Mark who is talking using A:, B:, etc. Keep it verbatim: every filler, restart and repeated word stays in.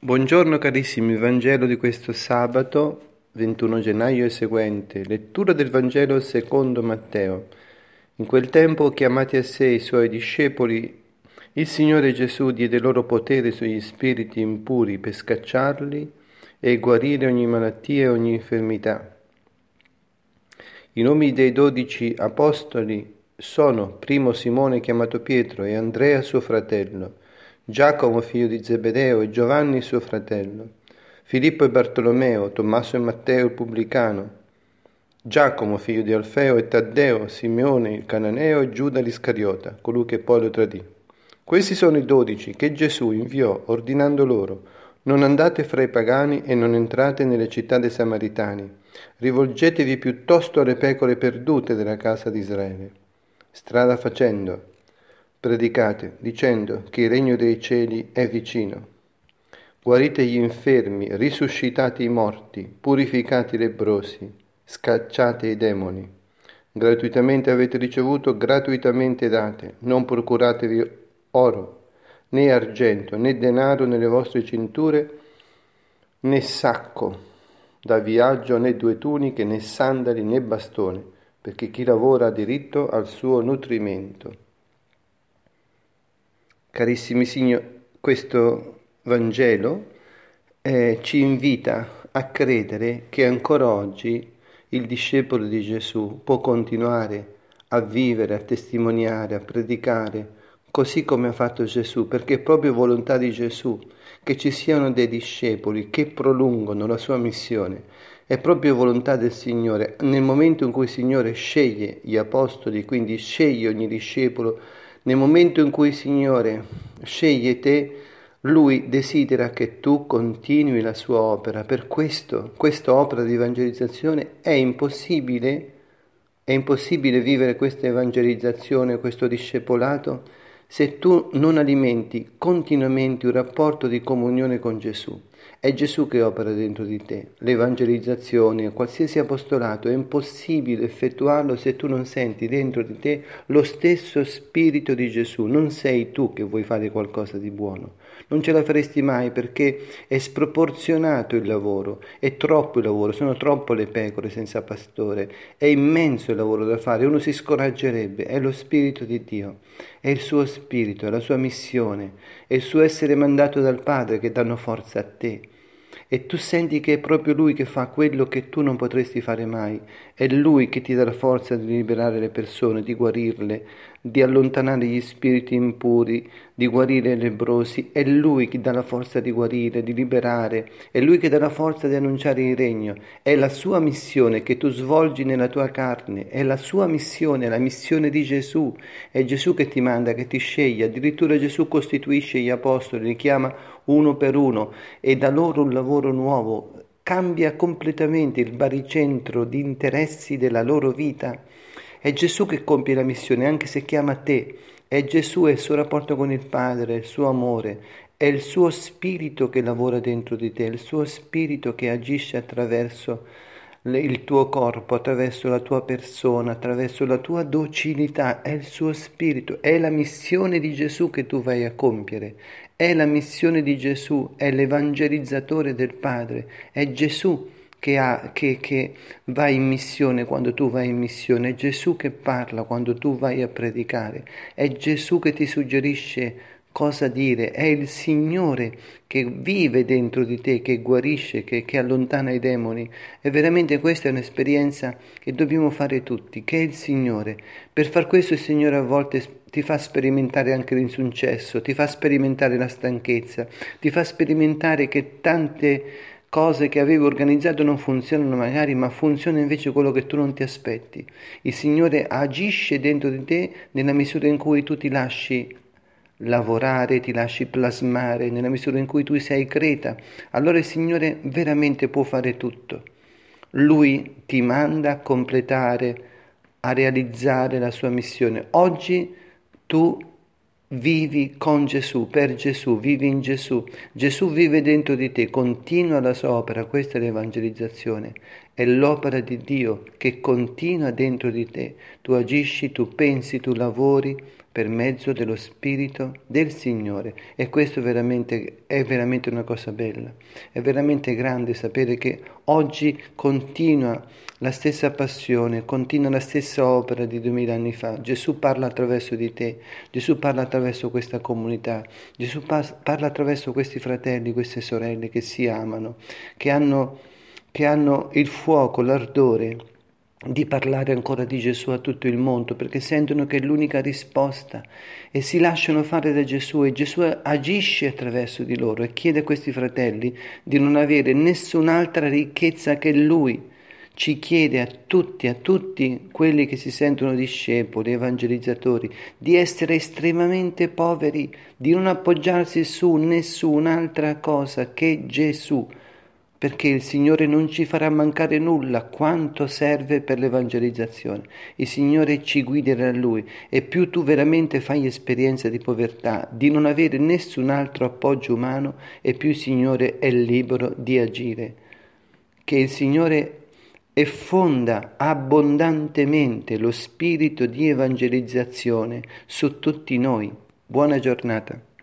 A: Buongiorno carissimi, il Vangelo di questo sabato, ventuno gennaio e seguente, lettura del Vangelo secondo Matteo. In quel tempo, chiamati a sé i suoi discepoli, il Signore Gesù diede loro potere sugli spiriti impuri per scacciarli e guarire ogni malattia e ogni infermità. I nomi dei dodici apostoli sono primo Simone chiamato Pietro e Andrea suo fratello, Giacomo figlio di Zebedeo e Giovanni suo fratello, Filippo e Bartolomeo, Tommaso e Matteo il pubblicano, Giacomo figlio di Alfeo e Taddeo, Simeone il cananeo e Giuda l'Iscariota, colui che poi lo tradì. Questi sono i dodici che Gesù inviò ordinando loro: non andate fra i pagani e non entrate nelle città dei Samaritani, rivolgetevi piuttosto alle pecore perdute della casa di Israele. Strada facendo, predicate, dicendo che il regno dei cieli è vicino. Guarite gli infermi, risuscitate i morti, purificate i lebbrosi, scacciate i demoni. Gratuitamente avete ricevuto, gratuitamente date. Non procuratevi oro, né argento, né denaro nelle vostre cinture, né sacco da viaggio, né due tuniche, né sandali, né bastone, perché chi lavora ha diritto al suo nutrimento. Carissimi signori, questo Vangelo eh, ci invita a credere che ancora oggi il discepolo di Gesù può continuare a vivere, a testimoniare, a predicare, così come ha fatto Gesù, perché è proprio volontà di Gesù che ci siano dei discepoli che prolungano la sua missione. È proprio volontà del Signore. Nel momento in cui il Signore sceglie gli apostoli, quindi sceglie ogni discepolo, nel momento in cui il Signore sceglie te, Lui desidera che tu continui la sua opera. Per questo, questa opera di evangelizzazione è impossibile, è impossibile vivere questa evangelizzazione, questo discepolato, se tu non alimenti continuamente un rapporto di comunione con Gesù. È Gesù che opera dentro di te. L'evangelizzazione, qualsiasi apostolato, è impossibile effettuarlo se tu non senti dentro di te lo stesso spirito di Gesù. Non sei tu che vuoi fare qualcosa di buono. Non ce la faresti mai perché è sproporzionato il lavoro, è troppo il lavoro, sono troppo le pecore senza pastore, è immenso il lavoro da fare, uno si scoraggerebbe. È lo Spirito di Dio, è il suo Spirito, è la sua missione, è il suo essere mandato dal Padre che danno forza a te. E tu senti che è proprio Lui che fa quello che tu non potresti fare mai. È Lui che ti dà la forza di liberare le persone, di guarirle, di allontanare gli spiriti impuri, di guarire i lebbrosi. È Lui che dà la forza di guarire, di liberare. È Lui che dà la forza di annunciare il regno. È la sua missione che tu svolgi nella tua carne. È la sua missione, la missione di Gesù. È Gesù che ti manda, che ti sceglie. Addirittura Gesù costituisce gli apostoli, li chiama uno per uno e da loro un lavoro nuovo, cambia completamente il baricentro di interessi della loro vita. È Gesù che compie la missione, anche se chiama te. È Gesù, è il suo rapporto con il Padre, è il suo amore, è il suo spirito che lavora dentro di te, è il suo spirito che agisce attraverso il tuo corpo, attraverso la tua persona, attraverso la tua docilità. È il suo spirito, è la missione di Gesù che tu vai a compiere. È la missione di Gesù, è l'evangelizzatore del Padre, è Gesù che, ha, che, che va in missione quando tu vai in missione, è Gesù che parla quando tu vai a predicare, è Gesù che ti suggerisce cosa dire, è il Signore che vive dentro di te, che guarisce, che, che allontana i demoni. E veramente questa è un'esperienza che dobbiamo fare tutti, che è il Signore. Per far questo il Signore a volte ti fa sperimentare anche l'insuccesso, ti fa sperimentare la stanchezza, ti fa sperimentare che tante cose che avevi organizzato non funzionano magari, ma funziona invece quello che tu non ti aspetti. Il Signore agisce dentro di te nella misura in cui tu ti lasci lavorare, ti lasci plasmare, nella misura in cui tu sei creta. Allora il Signore veramente può fare tutto. Lui ti manda a completare, a realizzare la sua missione. Oggi tu vivi con Gesù, per Gesù, vivi in Gesù. Gesù vive dentro di te, continua la sua opera. Questa è l'evangelizzazione. È l'opera di Dio che continua dentro di te. Tu agisci, tu pensi, tu lavori per mezzo dello Spirito del Signore. E questo veramente, è veramente una cosa bella, è veramente grande sapere che oggi continua la stessa passione, continua la stessa opera di duemila anni fa. Gesù parla attraverso di te, Gesù parla attraverso questa comunità, Gesù parla attraverso questi fratelli, queste sorelle che si amano, che hanno, che hanno il fuoco, l'ardore di parlare ancora di Gesù a tutto il mondo, perché sentono che è l'unica risposta e si lasciano fare da Gesù, e Gesù agisce attraverso di loro e chiede a questi fratelli di non avere nessun'altra ricchezza che Lui. Ci chiede a tutti, a tutti quelli che si sentono discepoli, evangelizzatori, di essere estremamente poveri, di non appoggiarsi su nessun'altra cosa che Gesù, perché il Signore non ci farà mancare nulla quanto serve per l'evangelizzazione. Il Signore ci guiderà a Lui, e più tu veramente fai esperienza di povertà, di non avere nessun altro appoggio umano, e più il Signore è libero di agire. Che il Signore effonda abbondantemente lo spirito di evangelizzazione su tutti noi. Buona giornata.